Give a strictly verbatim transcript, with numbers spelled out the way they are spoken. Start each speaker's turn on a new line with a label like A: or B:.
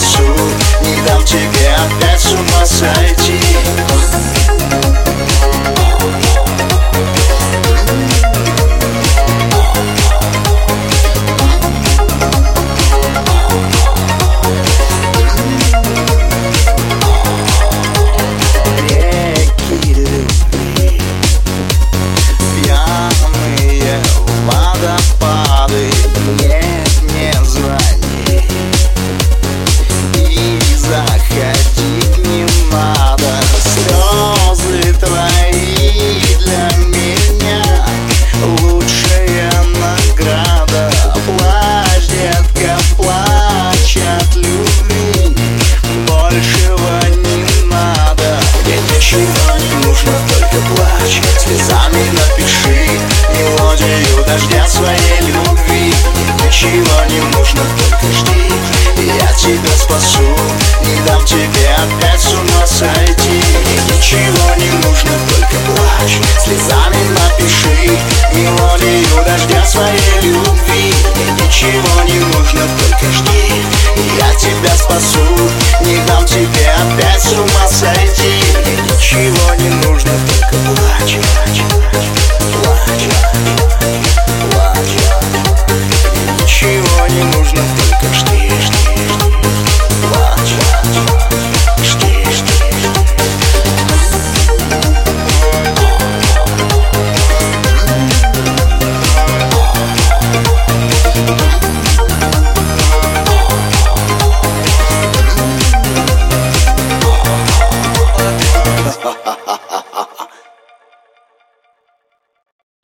A: спасу, не дам тебе опять с ума сойти. Ничего не нужно, только плачь, слезами напиши мелодию дождя своей любви. Ничего не нужно, только жди, я тебя спасу, не дам тебе опять с ума сойти. Ничего не нужно, только плачь, слезами напиши мелодию дождя своей любви. Ничего не нужно, только жди, я тебя спасу,